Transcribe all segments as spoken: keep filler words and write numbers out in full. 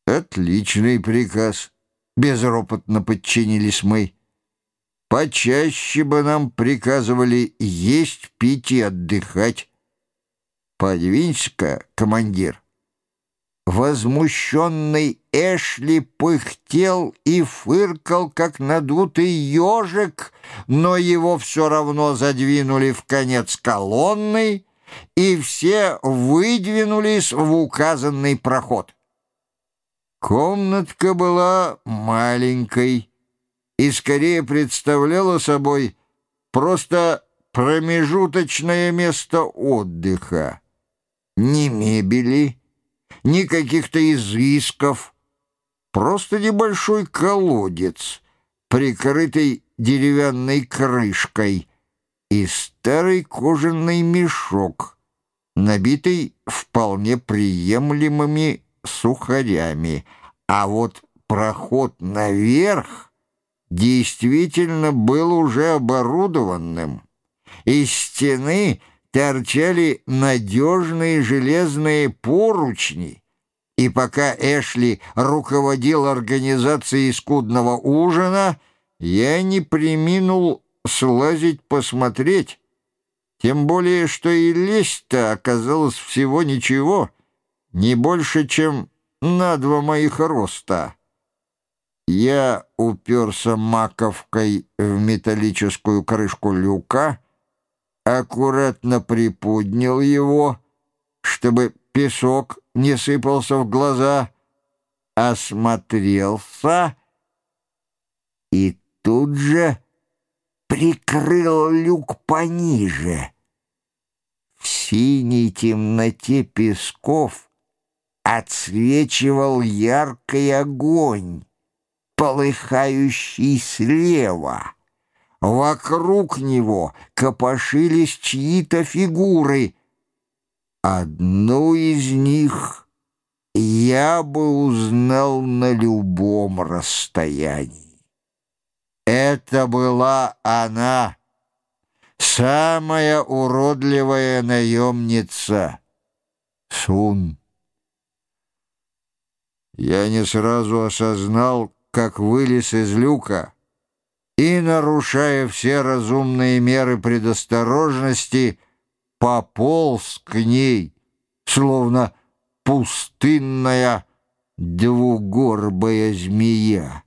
Отличный приказ. Безропотно подчинились мы. Почаще бы нам приказывали есть, пить и отдыхать. Подвинься-ка, командир. Возмущенный Эшли пыхтел и фыркал, как надутый ежик, но его все равно задвинули в конец колонны, и все выдвинулись в указанный проход. Комнатка была маленькой и скорее представляла собой просто промежуточное место отдыха. Ни мебели, ни каких-то изысков, просто небольшой колодец, прикрытый деревянной крышкой, и старый кожаный мешок, набитый вполне приемлемыми сухарями, а вот проход наверх действительно был уже оборудованным. Из стены торчали надежные железные поручни, и пока Эшли руководил организацией скудного ужина, я не преминул слазить посмотреть, тем более, что и лезть-то оказалось всего ничего, не больше, чем на два моих роста. Я уперся маковкой в металлическую крышку люка, аккуратно приподнял его, чтобы песок не сыпался в глаза, осмотрелся и тут же прикрыл люк пониже. В синей темноте песков отсвечивал яркий огонь, полыхающий слева. Вокруг него копошились чьи-то фигуры. Одну из них я бы узнал на любом расстоянии. Это была она, самая уродливая наемница — Сун. Я не сразу осознал, как вылез из люка, и, нарушая все разумные меры предосторожности, пополз к ней, словно пустынная двугорбая змея.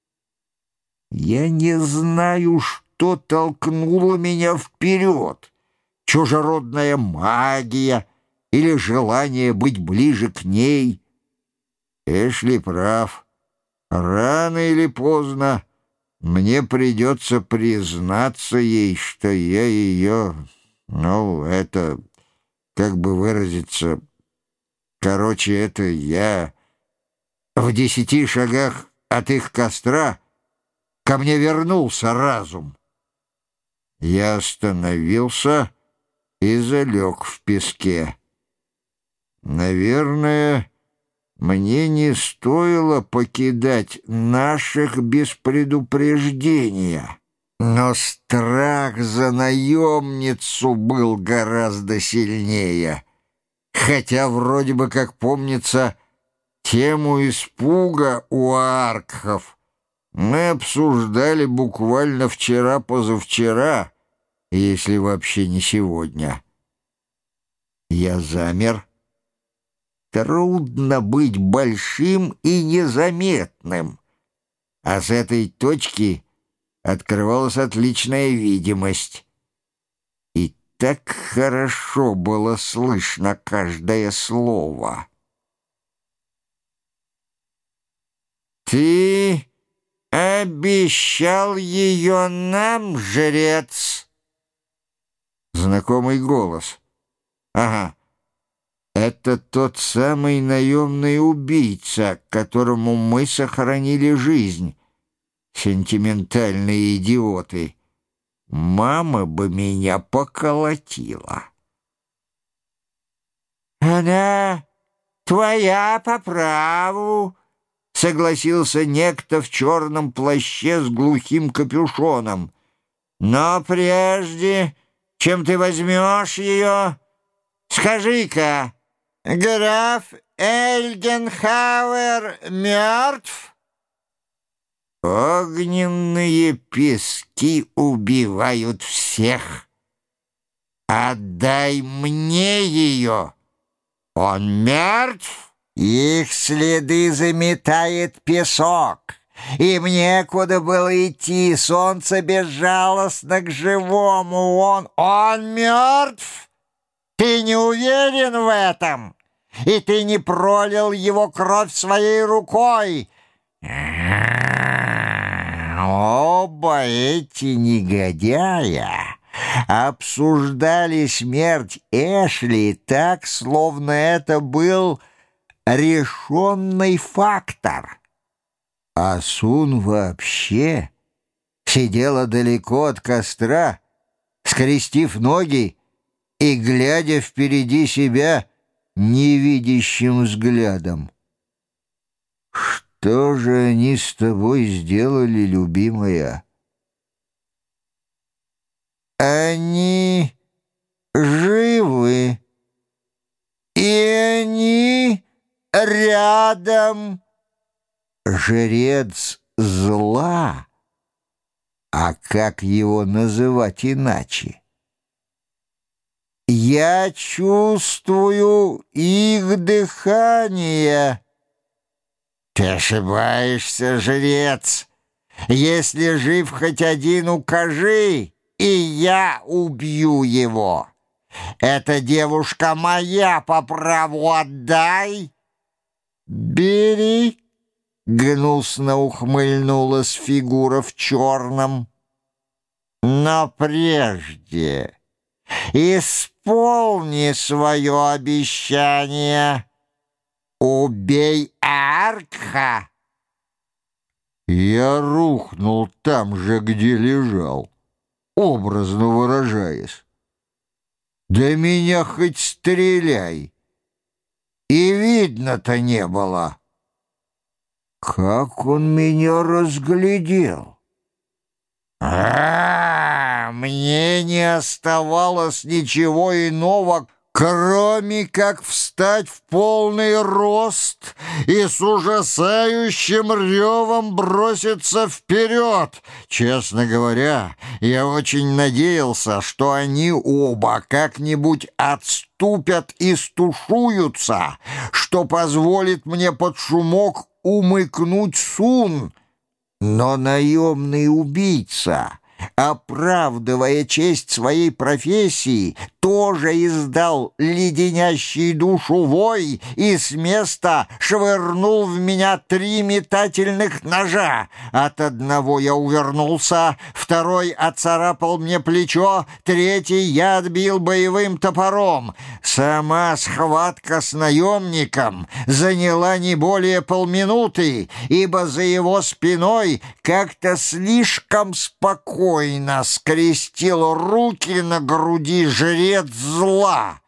Я не знаю, что толкнуло меня вперед, чужеродная магия или желание быть ближе к ней. Эшли прав. Рано или поздно мне придется признаться ей, что я ее, ну, это, как бы выразиться, короче, это я в десяти шагах от их костра ко мне вернулся разум. Я остановился и залег в песке. Наверное, мне не стоило покидать наших без предупреждения, но страх за наемницу был гораздо сильнее, хотя вроде бы, как помнится, тему испуга у аркхов мы обсуждали буквально вчера-позавчера, если вообще не сегодня. Я замер. Трудно быть большим и незаметным, а с этой точки открывалась отличная видимость. И так хорошо было слышно каждое слово. «Ты обещал ее нам, жрец?» Знакомый голос. «Ага. Это тот самый наемный убийца, которому мы сохранили жизнь. Сентиментальные идиоты. Мама бы меня поколотила». «Она твоя по праву», — согласился некто в черном плаще с глухим капюшоном. «Но прежде, чем ты возьмешь ее, скажи-ка, граф Эльгенхауэр мертв? Огненные пески убивают всех. Отдай мне ее. Он мертв? Их следы заметает песок. Им некуда было идти. Солнце безжалостно к живому. Он, он мертв? Ты не уверен в этом? И ты не пролил его кровь своей рукой? Оба эти негодяя обсуждали смерть Эшли так, словно это был решенный фактор. А Сун вообще сидела далеко от костра, скрестив ноги и глядя впереди себя невидящим взглядом. «Что же они с тобой сделали, любимая?» «Они живы, и они рядом». Жрец зла, а как его называть иначе? Я чувствую их дыхание. Ты ошибаешься, жрец. Если жив хоть один, укажи, и я убью его. Эта девушка моя, по праву отдай. Бери. Гнусно ухмыльнулась фигура в черном. Но прежде исполни свое обещание. Убей Аркха. Я рухнул там же, где лежал, образно выражаясь. Да меня хоть стреляй. И видно-то не было. Как он меня разглядел! А, мне не оставалось ничего иного, кроме как встать в полный рост и с ужасающим ревом броситься вперед. Честно говоря, я очень надеялся, что они оба как-нибудь отступят и стушуются, что позволит мне под шумок умыкнуть Сун. Но наемный убийца, оправдывая честь своей профессии, тоже издал леденящий душу вой и с места швырнул в меня три метательных ножа. От одного я увернулся, второй отцарапал мне плечо, третий я отбил боевым топором. Сама схватка с наемником заняла не более полминуты, ибо за его спиной как-то слишком спокойно скрестил руки на груди жрец зла.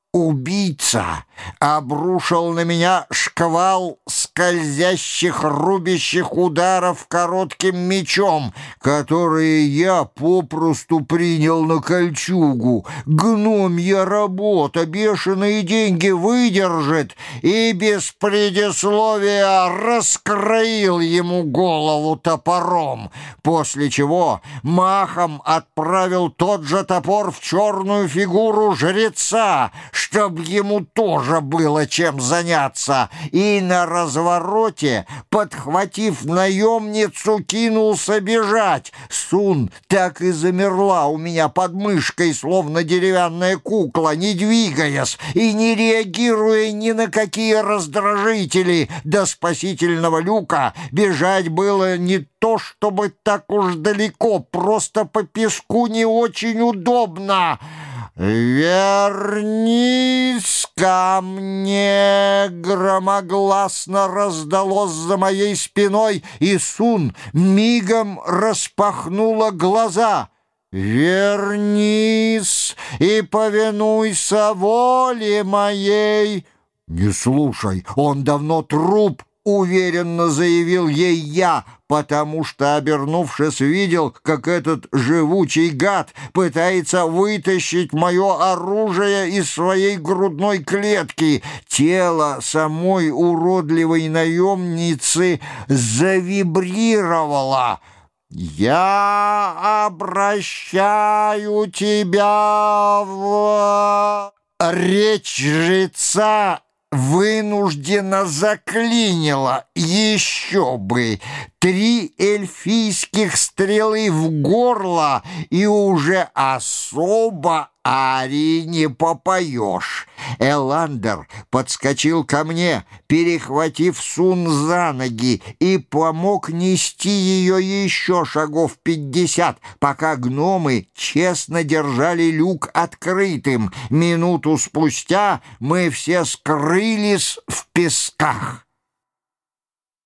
Убийца обрушил на меня шквал скользящих, рубящих ударов коротким мечом, которые я попросту принял на кольчугу. Гномья работа, бешеные деньги выдержит, и без предисловия раскроил ему голову топором, после чего махом отправил тот же топор в черную фигуру жреца, чтоб ему тоже было чем заняться, и на развороте, подхватив наемницу, кинулся бежать. Сун так и замерла у меня под мышкой, словно деревянная кукла, не двигаясь и не реагируя ни на какие раздражители. До спасительного люка бежать было не то чтобы так уж далеко, просто по песку не очень удобно. «Вернись ко мне!» громогласно раздалось за моей спиной, и Сун мигом распахнула глаза. «Вернись и повинуйся воле моей!» «Не слушай, он давно труп!» уверенно заявил ей я, потому что, обернувшись, видел, как этот живучий гад пытается вытащить мое оружие из своей грудной клетки. Тело самой уродливой наемницы завибрировало. «Я обращаю тебя в...» Речь жреца вынужденно заклинило. Еще бы! Три эльфийских стрелы в горло, и уже особо арии не попоешь. Эландер подскочил ко мне, перехватив Сун за ноги, и помог нести ее еще шагов пятьдесят, пока гномы честно держали люк открытым. Минуту спустя мы все скрылись в песках.